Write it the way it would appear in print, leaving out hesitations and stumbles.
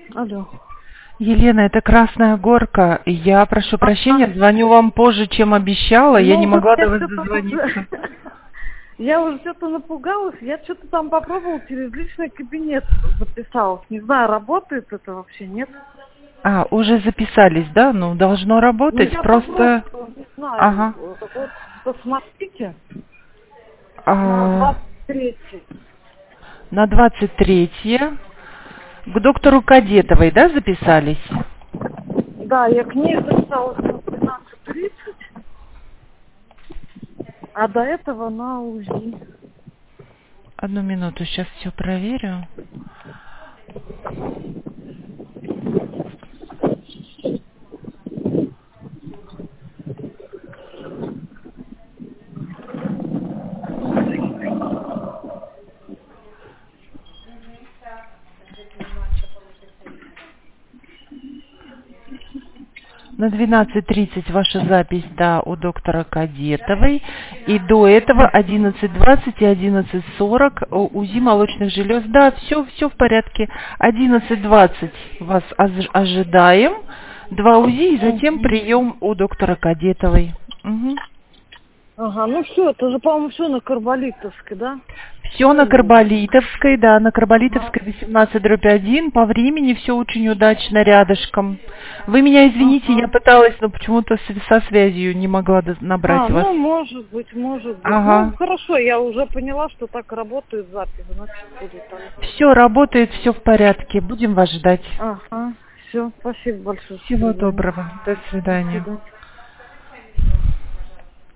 Алло. Елена, это Красная Горка. Я прошу прощения, звоню вам позже, чем обещала. Я не могла до вас дозвониться. Я уже что-то напугалась. Я что-то там попробовала через личный кабинет записалась. Не знаю, работает это вообще, нет? Уже записались, да? Ну, должно работать. Я Просто... попробовала, не знаю. Ага. Вот посмотрите. А, На 23-й. На 23-е. К доктору Кадетовой, да, записались? Да, я к ней записалась на 12:30, а до этого на УЗИ. Одну минуту, сейчас все проверю. На 12:30 ваша запись, да, у доктора Кадетовой. И до этого 11:20 и 11:40 УЗИ молочных желез. Да, все в порядке. 11:20 вас ожидаем. 2 УЗИ и затем прием у доктора Кадетовой. Угу. Ага, ну все, это же, по-моему, все на Карболитовской, да? Все на Карболитовской, да, на Карболитовской 18/1. По времени все очень удачно рядышком. Вы меня извините, я пыталась, но почему-то со связью не могла набрать вас. Ну, может быть, может быть. Ага. Ну, хорошо, я уже поняла, что так работает запись, значит, будет так. Все работает, все в порядке. Будем вас ждать. Ага, все, спасибо большое. Всего доброго. До До свидания. свидания.